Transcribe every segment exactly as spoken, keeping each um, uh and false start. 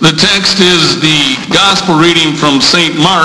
The text is the gospel reading from Saint Mark.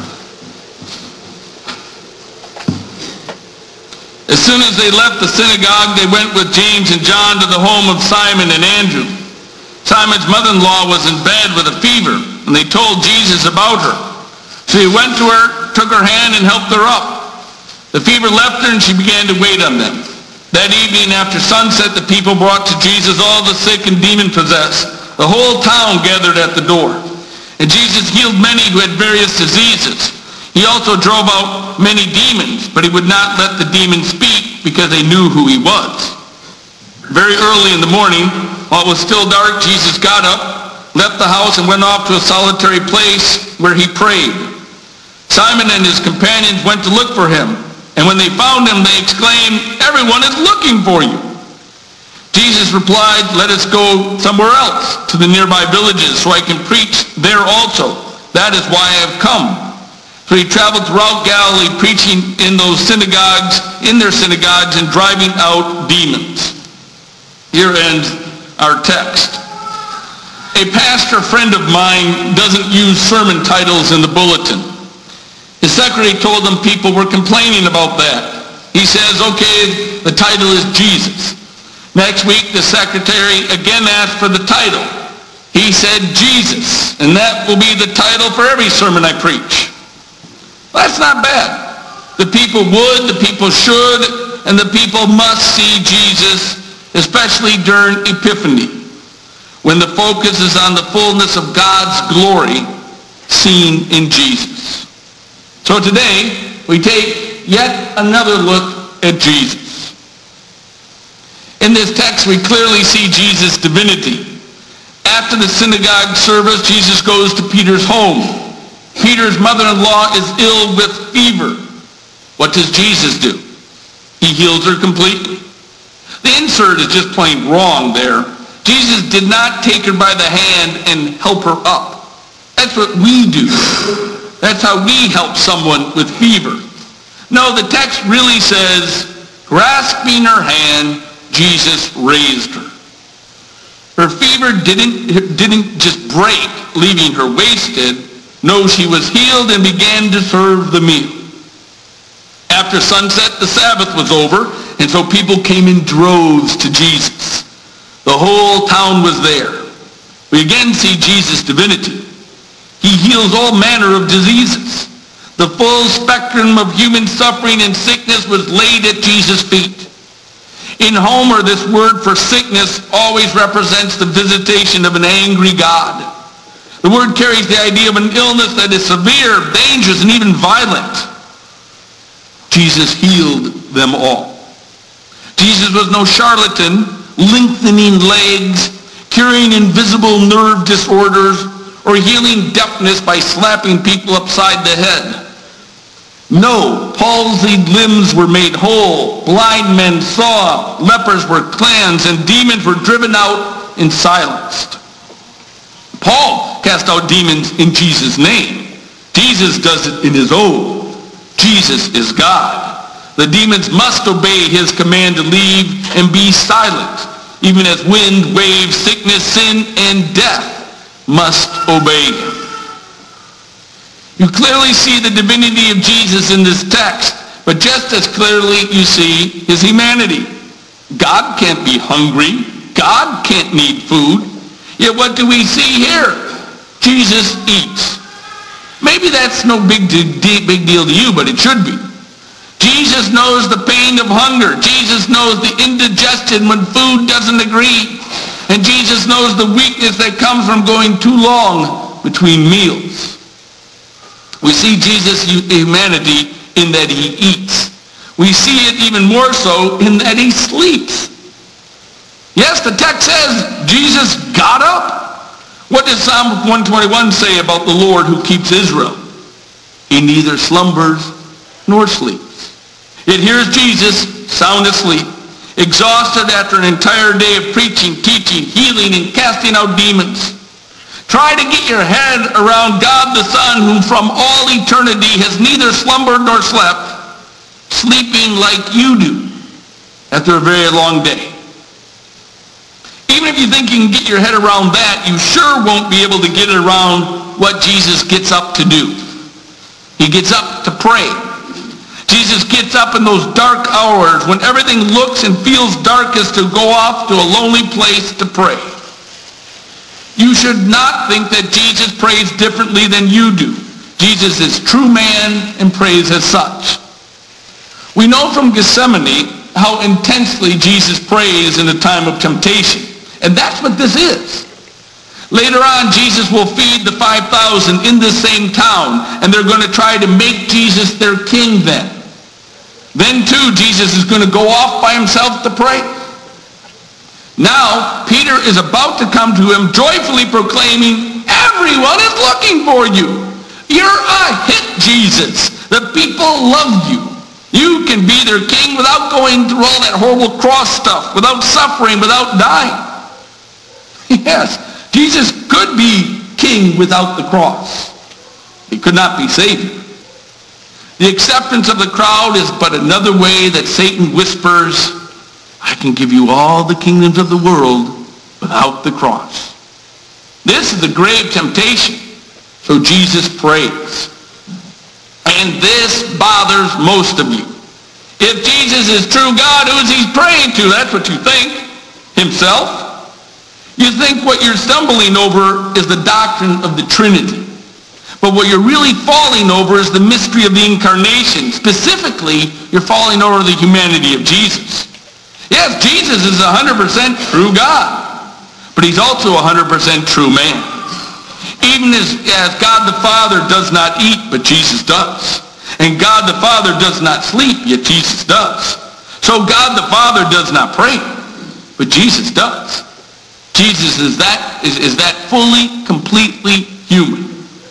As soon as they left the synagogue, they went with James and John to the home of Simon and Andrew. Simon's mother-in-law was in bed with a fever, and they told Jesus about her. So he went to her, took her hand, and helped her up. The fever left her, and she began to wait on them. That evening after sunset, the people brought to Jesus all the sick and demon-possessed. The whole town gathered at the door. And Jesus healed many who had various diseases. He also drove out many demons, but he would not let the demons speak because they knew who he was. Very early in the morning, while it was still dark, Jesus got up, left the house, and went off to a solitary place where he prayed. Simon and his companions went to look for him, and when they found him, they exclaimed, "Everyone is looking for you." Jesus replied, "Let us go somewhere else, to the nearby villages, so I can preach there also. That is why I have come." So he traveled throughout Galilee, preaching in those synagogues, in their synagogues, and driving out demons. Here ends our text. A pastor friend of mine doesn't use sermon titles in the bulletin. His secretary told him people were complaining about that. He says, okay, the title is Jesus. Next week, the secretary again asked for the title. He said Jesus, and that will be the title for every sermon I preach. Well, that's not bad. The people would, the people should, and the people must see Jesus, especially during Epiphany, when the focus is on the fullness of God's glory seen in Jesus. So today, we take yet another look at Jesus. In this text, we clearly see Jesus' divinity. After the synagogue service, Jesus goes to Peter's home. Peter's mother-in-law is ill with fever. What does Jesus do? He heals her completely. The insert is just plain wrong there. Jesus did not take her by the hand and help her up. That's what we do. That's how we help someone with fever. No, the text really says, grasping her hand, Jesus raised her. Her fever didn't, didn't just break, leaving her wasted. No, she was healed and began to serve the meal. After sunset, the Sabbath was over, and so people came in droves to Jesus. The whole town was there. We again see Jesus' divinity. He heals all manner of diseases. The full spectrum of human suffering and sickness was laid at Jesus' feet. In Homer, this word for sickness always represents the visitation of an angry God. The word carries the idea of an illness that is severe, dangerous, and even violent. Jesus healed them all. Jesus was no charlatan, lengthening legs, curing invisible nerve disorders, or healing deafness by slapping people upside the head. No, palsied limbs were made whole, blind men saw, lepers were cleansed, and demons were driven out and silenced. Paul cast out demons in Jesus' name. Jesus does it in his own. Jesus is God. The demons must obey his command to leave and be silent, even as wind, waves, sickness, sin, and death must obey him. You clearly see the divinity of Jesus in this text, but just as clearly you see his humanity. God can't be hungry. God can't need food. Yet what do we see here? Jesus eats. Maybe that's no big, big deal to you, but it should be. Jesus knows the pain of hunger. Jesus knows the indigestion when food doesn't agree. And Jesus knows the weakness that comes from going too long between meals. We see Jesus' humanity in that he eats. We see it even more so in that he sleeps. Yes, the text says Jesus got up. What does Psalm one twenty-one say about the Lord who keeps Israel? He neither slumbers nor sleeps. Yet here's Jesus, sound asleep, exhausted after an entire day of preaching, teaching, healing, and casting out demons. Try to get your head around God the Son, who from all eternity has neither slumbered nor slept, sleeping like you do after a very long day. Even if you think you can get your head around that, you sure won't be able to get it around what Jesus gets up to do. He gets up to pray. Jesus gets up in those dark hours when everything looks and feels darkest to go off to a lonely place to pray. You should not think that Jesus prays differently than you do. Jesus is true man and prays as such. We know from Gethsemane how intensely Jesus prays in a time of temptation. And that's what this is. Later on, Jesus will feed the five thousand in this same town, and they're going to try to make Jesus their king then. Then, too, Jesus is going to go off by himself to pray. Now, Peter is about to come to him, joyfully proclaiming, everyone is looking for you. You're a hit, Jesus. The people love you. You can be their king without going through all that horrible cross stuff, without suffering, without dying. Yes, Jesus could be king without the cross. He could not be Savior. The acceptance of the crowd is but another way that Satan whispers, I can give you all the kingdoms of the world without the cross. This is the grave temptation. So Jesus prays. And this bothers most of you. If Jesus is true God, who is he praying to? That's what you think. Himself? You think what you're stumbling over is the doctrine of the Trinity. But what you're really falling over is the mystery of the incarnation. Specifically, you're falling over the humanity of Jesus. Yes, Jesus is one hundred percent true God, but he's also one hundred percent true man. Even as, as God the Father does not eat, but Jesus does. And God the Father does not sleep, yet Jesus does. So God the Father does not pray, but Jesus does. Jesus is that, is, is that fully, completely human.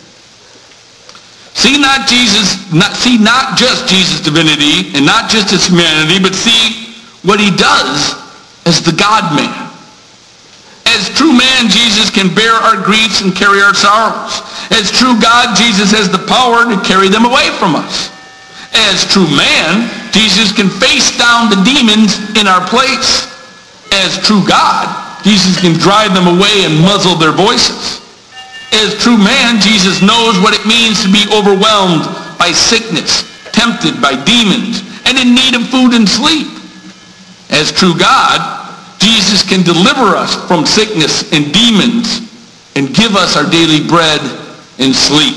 See not Jesus, not, see not just Jesus' divinity and not just his humanity, but see what he does as the God-man. As true man, Jesus can bear our griefs and carry our sorrows. As true God, Jesus has the power to carry them away from us. As true man, Jesus can face down the demons in our place. As true God, Jesus can drive them away and muzzle their voices. As true man, Jesus knows what it means to be overwhelmed by sickness, tempted by demons, and in need of food and sleep. As true God, Jesus can deliver us from sickness and demons and give us our daily bread and sleep.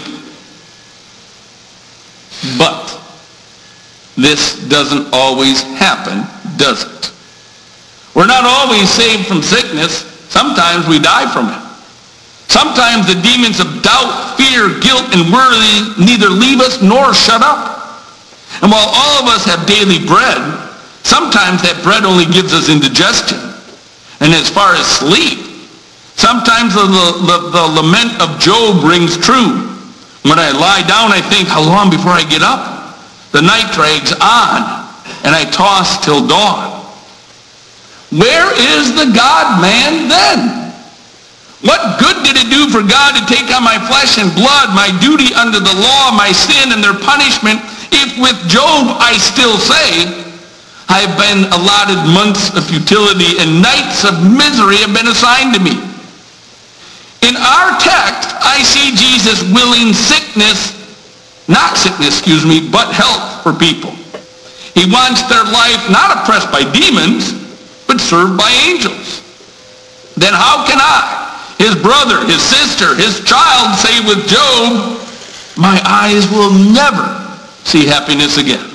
But this doesn't always happen, does it? We're not always saved from sickness. Sometimes we die from it. Sometimes the demons of doubt, fear, guilt, and worry neither leave us nor shut up. And while all of us have daily bread, sometimes that bread only gives us indigestion. And as far as sleep, sometimes the, the, the lament of Job rings true. When I lie down, I think, how long before I get up? The night drags on, and I toss till dawn. Where is the God-man then? What good did it do for God to take on my flesh and blood, my duty under the law, my sin and their punishment, if with Job I still say, I have been allotted months of futility and nights of misery have been assigned to me. In our text, I see Jesus willing sickness, not sickness, excuse me, but health for people. He wants their life not oppressed by demons, but served by angels. Then how can I, his brother, his sister, his child, say with Job, my eyes will never see happiness again?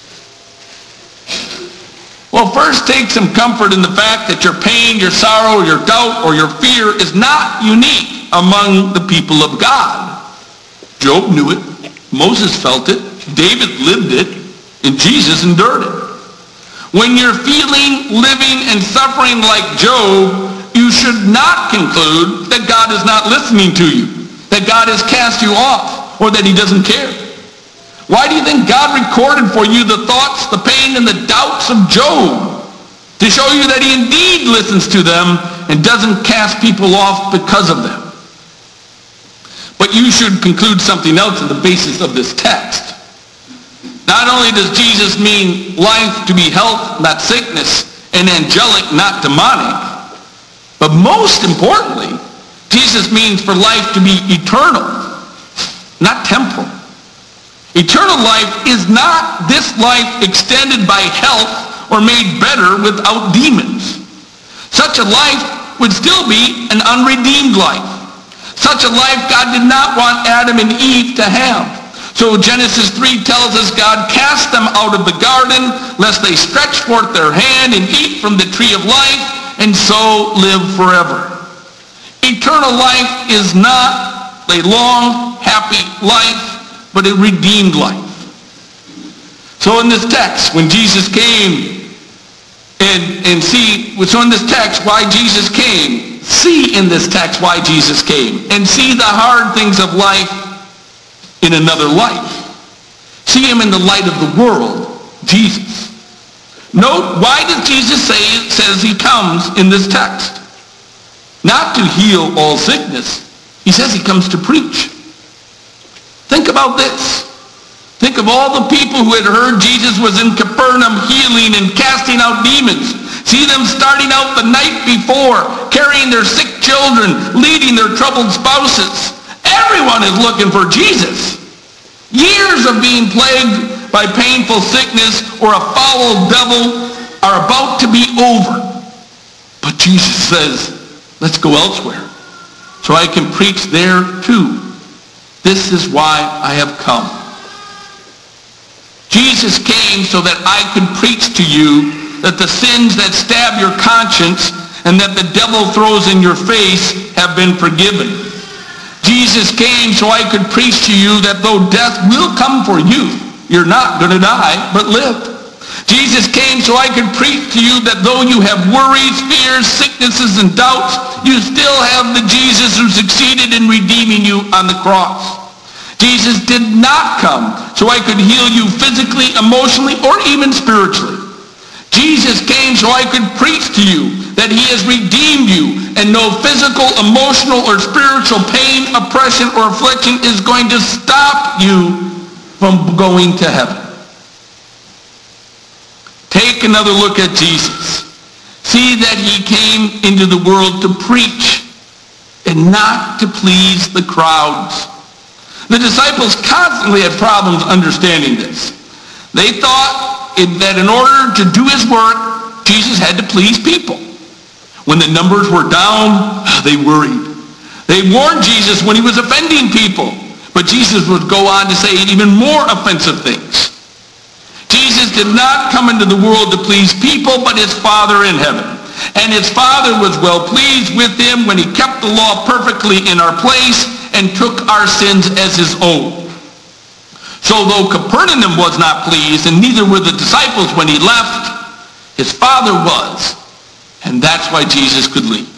Well, first take some comfort in the fact that your pain, your sorrow, your doubt, or your fear is not unique among the people of God. Job knew it. Moses felt it. David lived it. And Jesus endured it. When you're feeling, living, and suffering like Job, you should not conclude that God is not listening to you, that God has cast you off, or that he doesn't care. Why do you think God recorded for you the thoughts, the pain, and the doubts of Job? To show you that he indeed listens to them and doesn't cast people off because of them. But you should conclude something else on the basis of this text. Not only does Jesus mean life to be health, not sickness, and angelic, not demonic, But most importantly, Jesus means for life to be eternal, not temporal. Eternal life is not this life extended by health or made better without demons. Such a life would still be an unredeemed life. Such a life God did not want Adam and Eve to have. So Genesis three tells us God cast them out of the garden lest they stretch forth their hand and eat from the tree of life and so live forever. Eternal life is not a long, happy life, but a redeemed life. So in this text, when Jesus came, and, and see, so in this text, why Jesus came, see in this text why Jesus came, and see the hard things of life in another light. See him in the light of the world, Jesus. Note, why does Jesus say, says he comes in this text? Not to heal all sickness. He says he comes to preach. Think about this. Think of all the people who had heard Jesus was in Capernaum healing and casting out demons. See them starting out the night before, carrying their sick children, leading their troubled spouses. Everyone is looking for Jesus. Years of being plagued by painful sickness or a foul devil are about to be over. But Jesus says, let's go elsewhere, so I can preach there too. This is why I have come. Jesus came so that I could preach to you that the sins that stab your conscience and that the devil throws in your face have been forgiven. Jesus came so I could preach to you that though death will come for you, you're not going to die, but live. Jesus came so I could preach to you that though you have worries, fears, sicknesses, and doubts, you still have the Jesus who succeeded in redeeming you on the cross. Jesus did not come so I could heal you physically, emotionally, or even spiritually. Jesus came so I could preach to you that he has redeemed you and no physical, emotional, or spiritual pain, oppression, or affliction is going to stop you from going to heaven. Take another look at Jesus. See that he came into the world to preach and not to please the crowds. The disciples constantly had problems understanding this. They thought that in order to do his work, Jesus had to please people. When the numbers were down, they worried. They warned Jesus when he was offending people, but Jesus would go on to say even more offensive things. Jesus did not come into the world to please people, but his Father in heaven. And his Father was well pleased with him when he kept the law perfectly in our place and took our sins as his own. So though Capernaum was not pleased, and neither were the disciples when he left, his Father was. And that's why Jesus could leave.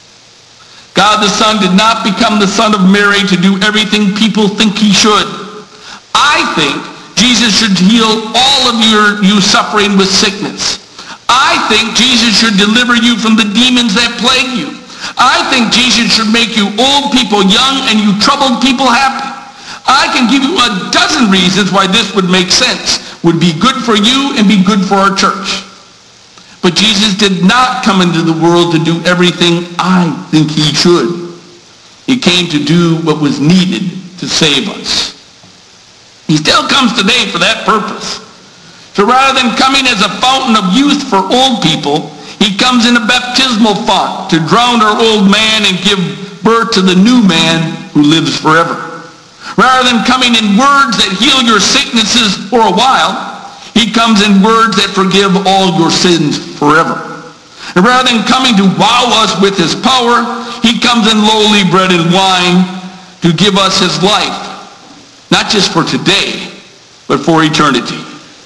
God the Son did not become the Son of Mary to do everything people think he should. I think Jesus should heal all of your, you suffering with sickness. I think Jesus should deliver you from the demons that plague you. I think Jesus should make you old people young and you troubled people happy. I can give you a dozen reasons why this would make sense, would be good for you and be good for our church. But Jesus did not come into the world to do everything I think he should. He came to do what was needed to save us. He still comes today for that purpose. So rather than coming as a fountain of youth for old people, he comes in a baptismal font to drown our old man and give birth to the new man who lives forever. Rather than coming in words that heal your sicknesses for a while, he comes in words that forgive all your sins forever. And rather than coming to wow us with his power, he comes in lowly bread and wine to give us his life. Not just for today, but for eternity.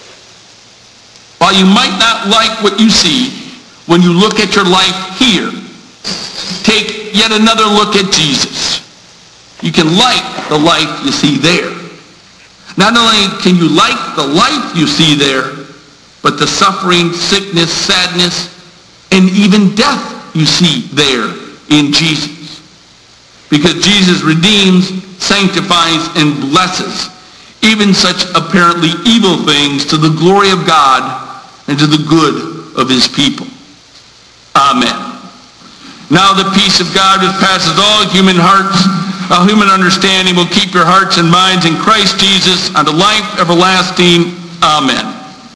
While you might not like what you see when you look at your life here, take yet another look at Jesus. You can like the life you see there. Not only can you like the life you see there, but the suffering, sickness, sadness, and even death you see there in Jesus. Because Jesus redeems, sanctifies, and blesses even such apparently evil things to the glory of God and to the good of his people. Amen. Now the peace of God, which passes all human hearts, all human understanding, will keep your hearts and minds in Christ Jesus unto life everlasting. Amen.